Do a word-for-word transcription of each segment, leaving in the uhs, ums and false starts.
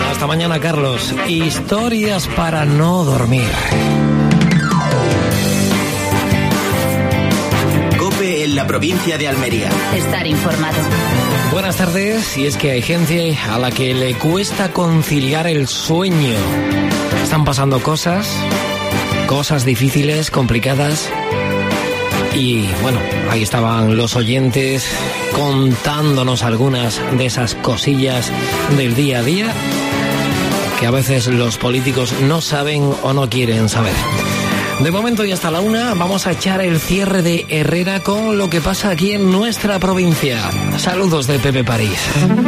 Hasta mañana, Carlos. Historias para no dormir. COPE en la provincia de Almería. Estar informado. Buenas tardes. Y es que hay gente a la que le cuesta conciliar el sueño. Están pasando cosas, cosas difíciles, complicadas. Y bueno, ahí estaban los oyentes contándonos algunas de esas cosillas del día a día que a veces los políticos no saben o no quieren saber. De momento y hasta la una vamos a echar el cierre de Herrera con lo que pasa aquí en nuestra provincia. Saludos de Pepe París.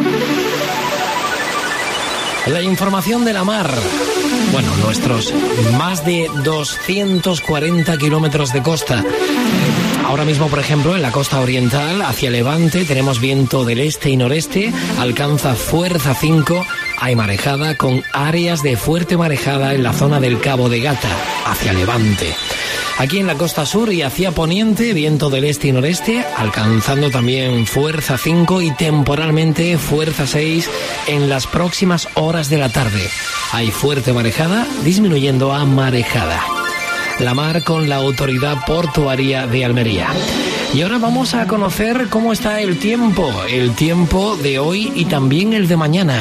La información de la mar. Bueno, nuestros más de doscientos cuarenta kilómetros de costa. Ahora mismo, por ejemplo, en la costa oriental, hacia Levante, tenemos viento del este y noreste, alcanza fuerza cinco, hay marejada con áreas de fuerte marejada en la zona del Cabo de Gata, hacia Levante. Aquí en la costa sur y hacia poniente, viento del este y noreste, alcanzando también fuerza cinco y temporalmente fuerza seis en las próximas horas de la tarde. Hay fuerte marejada, disminuyendo a marejada. La mar con la autoridad portuaria de Almería. Y ahora vamos a conocer cómo está el tiempo, el tiempo de hoy y también el de mañana.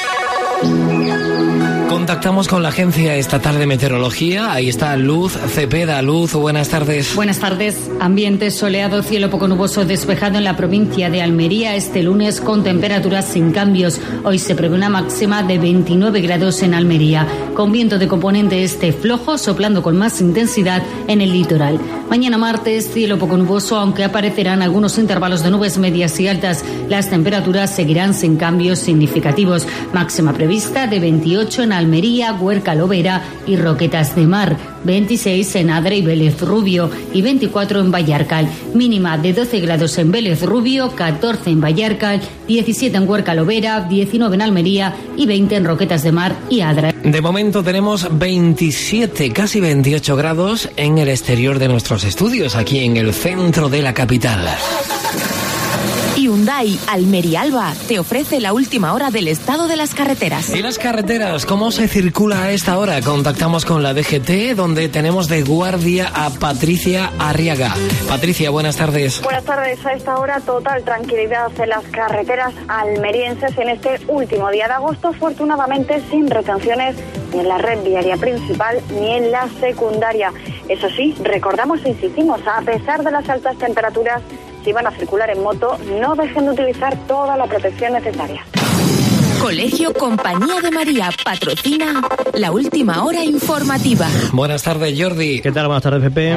Contactamos con la Agencia Estatal de Meteorología. Ahí está Luz Cepeda. Luz, buenas tardes. Buenas tardes. Ambiente soleado, cielo poco nuboso despejado en la provincia de Almería este lunes con temperaturas sin cambios. Hoy se prevé una máxima de veintinueve grados en Almería, con viento de componente este flojo soplando con más intensidad en el litoral. Mañana martes, cielo poco nuboso, aunque aparecerán algunos intervalos de nubes medias y altas. Las temperaturas seguirán sin cambios significativos. Máxima prevista de veintiocho en Almería, Huerca, Lovera y Roquetas de Mar, veintiséis en Adra y Vélez Rubio y veinticuatro en Vallarcal. Mínima de doce grados en Vélez Rubio, catorce en Vallarcal, diecisiete en Huerca, Lovera, diecinueve en Almería y veinte en Roquetas de Mar y Adra. De momento tenemos veintisiete, casi veintiocho grados en el exterior de nuestros estudios, aquí en el centro de la capital. Hyundai Almería Alba te ofrece la última hora del estado de las carreteras. ¿Y las carreteras? ¿Cómo se circula a esta hora? Contactamos con la D G T, donde tenemos de guardia a Patricia Arriaga. Patricia, buenas tardes. Buenas tardes. A esta hora, total tranquilidad en las carreteras almerienses en este último día de agosto, afortunadamente sin retenciones ni en la red viaria principal ni en la secundaria. Eso sí, recordamos e insistimos, a pesar de las altas temperaturas, si van a circular en moto, no dejen de utilizar toda la protección necesaria. Colegio Compañía de María patrocina la última hora informativa. Buenas tardes, Jordi. ¿Qué tal? Buenas tardes, Pepe.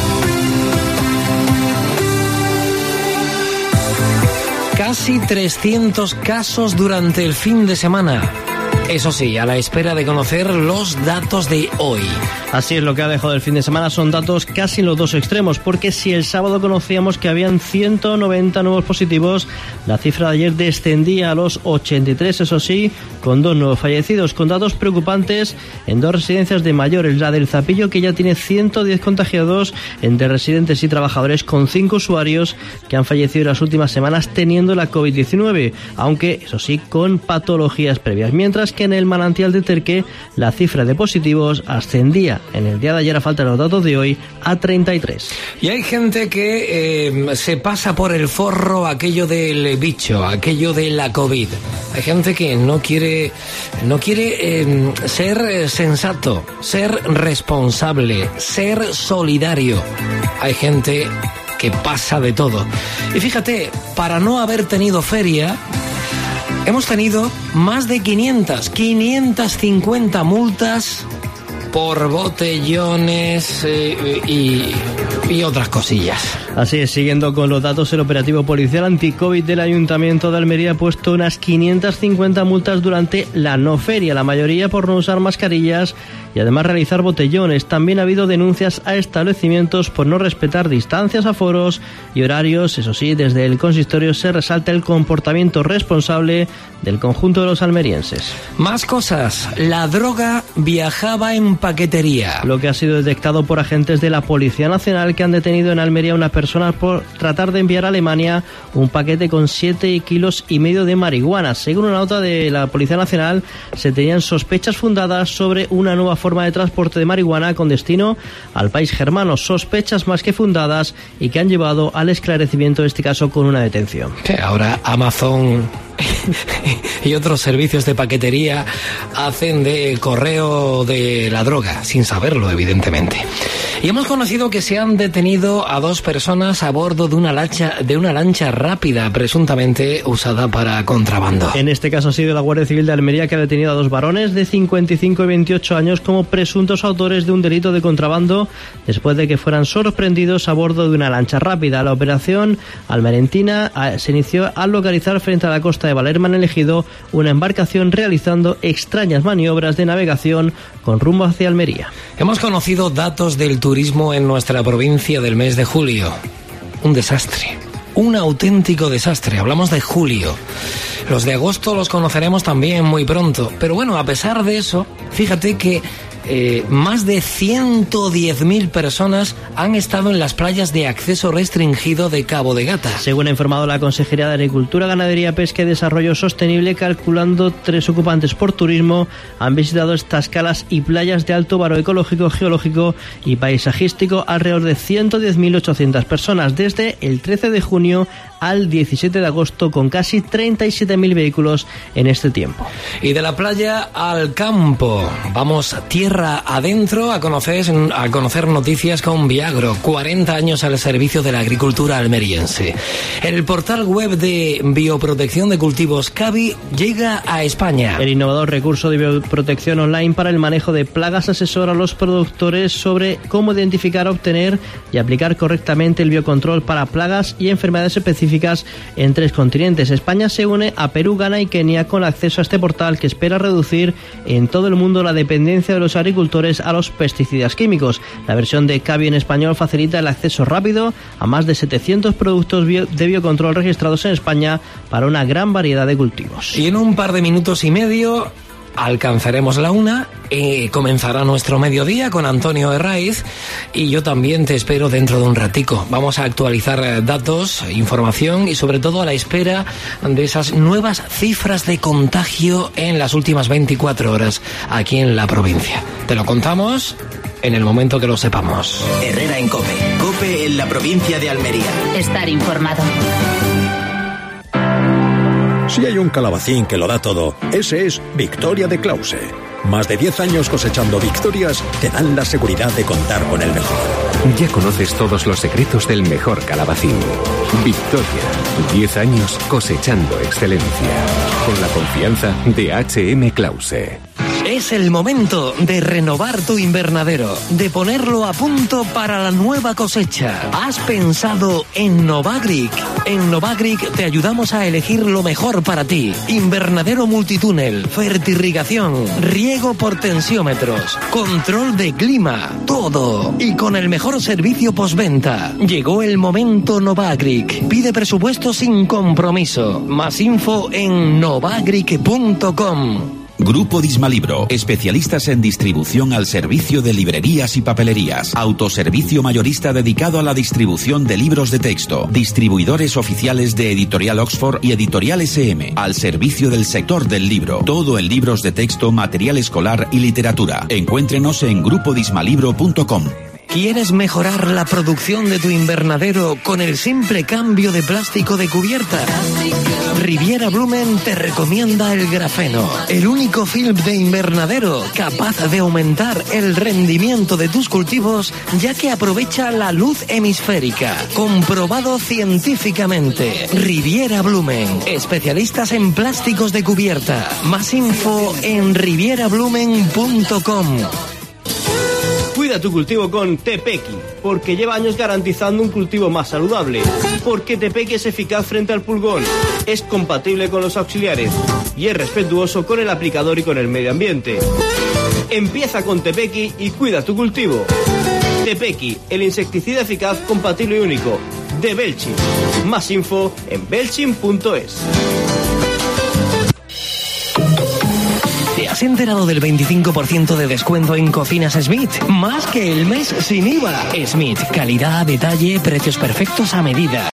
Casi trescientos casos durante el fin de semana. Eso sí, a la espera de conocer los datos de hoy. Así es, lo que ha dejado el fin de semana son datos casi en los dos extremos, porque si el sábado conocíamos que habían ciento noventa nuevos positivos, la cifra de ayer descendía a los ochenta y tres, eso sí, con dos nuevos fallecidos, con datos preocupantes en dos residencias de mayores, la del Zapillo, que ya tiene ciento diez contagiados entre residentes y trabajadores, con cinco usuarios que han fallecido en las últimas semanas teniendo la covid diecinueve, aunque, eso sí, con patologías previas, mientras que en el Manantial de Terque la cifra de positivos ascendía en el día de ayer, a falta de los datos de hoy, a treinta y tres. Y hay gente que eh, se pasa por el forro aquello del bicho, aquello de la COVID. Hay gente que no quiere, no quiere eh, ser sensato, ser responsable, ser solidario. Hay gente que pasa de todo. Y fíjate, para no haber tenido feria, hemos tenido más de quinientas, quinientas cincuenta multas por botellones eh, y, y otras cosillas. Así es, siguiendo con los datos, el operativo policial anti-COVID del Ayuntamiento de Almería ha puesto unas quinientas cincuenta multas durante la no feria, la mayoría por no usar mascarillas y además realizar botellones. También ha habido denuncias a establecimientos por no respetar distancias, aforos y horarios. Eso sí, desde el consistorio se resalta el comportamiento responsable del conjunto de los almerienses. Más cosas. La droga viajaba en paquetería. Lo que ha sido detectado por agentes de la Policía Nacional, que han detenido en Almería a una persona personas por tratar de enviar a Alemania un paquete con siete kilos y medio de marihuana. Según una nota de la Policía Nacional, se tenían sospechas fundadas sobre una nueva forma de transporte de marihuana con destino al país germano. Sospechas más que fundadas y que han llevado al esclarecimiento de este caso con una detención. Que ahora Amazon y otros servicios de paquetería hacen de correo de la droga, sin saberlo, evidentemente. Y hemos conocido que se han detenido a dos personas a bordo de una lancha, de una lancha rápida, presuntamente usada para contrabando. En este caso ha sido la Guardia Civil de Almería que ha detenido a dos varones de cincuenta y cinco y veintiocho años como presuntos autores de un delito de contrabando después de que fueran sorprendidos a bordo de una lancha rápida. La operación almerentina se inició al localizar frente a la costa de Valerma en el Ejido una embarcación realizando extrañas maniobras de navegación con rumbo hacia Almería. Hemos conocido datos del turismo en nuestra provincia del mes de julio. Un desastre, un auténtico desastre. Hablamos de julio. Los de agosto los conoceremos también muy pronto. Pero bueno, a pesar de eso, fíjate que Eh, más de ciento diez mil personas han estado en las playas de acceso restringido de Cabo de Gata. Según ha informado la Consejería de Agricultura, Ganadería, Pesca y Desarrollo Sostenible, calculando tres ocupantes por turismo, han visitado estas calas y playas de alto valor ecológico, geológico y paisajístico alrededor de ciento diez mil ochocientas personas desde el trece de junio al diecisiete de agosto, con casi treinta y siete mil vehículos en este tiempo. Y de la playa al campo, vamos tierra adentro a conocer, a conocer noticias con Viagro, cuarenta años al servicio de la agricultura almeriense. El portal web de bioprotección de cultivos Cavi llega a España. El innovador recurso de bioprotección online para el manejo de plagas asesora a los productores sobre cómo identificar, obtener y aplicar correctamente el biocontrol para plagas y enfermedades específicas en tres continentes. España se une a Perú, Ghana y Kenia con acceso a este portal que espera reducir en todo el mundo la dependencia de los agricultores a los pesticidas químicos. La versión de Cavi en español facilita el acceso rápido a más de setecientos productos bio de biocontrol registrados en España para una gran variedad de cultivos. Y en un par de minutos y medio alcanzaremos la una y comenzará nuestro mediodía con Antonio Herraiz, y yo también te espero dentro de un ratico. Vamos a actualizar datos, información y sobre todo a la espera de esas nuevas cifras de contagio en las últimas veinticuatro horas aquí en la provincia. Te lo contamos en el momento que lo sepamos. Herrera en COPE. COPE en la provincia de Almería. Estar informado. Si hay un calabacín que lo da todo, ese es Victoria de Clause. Más de diez años cosechando victorias te dan la seguridad de contar con el mejor. Ya conoces todos los secretos del mejor calabacín. Victoria, diez años cosechando excelencia. Con la confianza de H M Clause. Es el momento de renovar tu invernadero, de ponerlo a punto para la nueva cosecha. ¿Has pensado en Novagric? En Novagric te ayudamos a elegir lo mejor para ti. Invernadero multitúnel, fertirrigación, riego por tensiómetros, control de clima, todo. Y con el mejor servicio postventa. Llegó el momento Novagric. Pide presupuesto sin compromiso. Más info en novagric punto com. Grupo Dismalibro, especialistas en distribución al servicio de librerías y papelerías. Autoservicio mayorista dedicado a la distribución de libros de texto. Distribuidores oficiales de Editorial Oxford y Editorial S M, al servicio del sector del libro. Todo en libros de texto, material escolar y literatura. Encuéntrenos en grupo dismalibro punto com. ¿Quieres mejorar la producción de tu invernadero con el simple cambio de plástico de cubierta? Riviera Blumen te recomienda el grafeno, el único film de invernadero capaz de aumentar el rendimiento de tus cultivos, ya que aprovecha la luz hemisférica. Comprobado científicamente. Riviera Blumen, especialistas en plásticos de cubierta. Más info en riviera blumen punto com. Cuida tu cultivo con Tepequi, porque lleva años garantizando un cultivo más saludable. Porque Tepequi es eficaz frente al pulgón, es compatible con los auxiliares y es respetuoso con el aplicador y con el medio ambiente. Empieza con Tepequi y cuida tu cultivo. Tepequi, el insecticida eficaz, compatible y único, de Belchin. Más info en belchin punto es. has enterado del veinticinco por ciento de descuento en Cocinas Smith? Más que el mes sin I V A. Smith, calidad, detalle, precios perfectos a medida.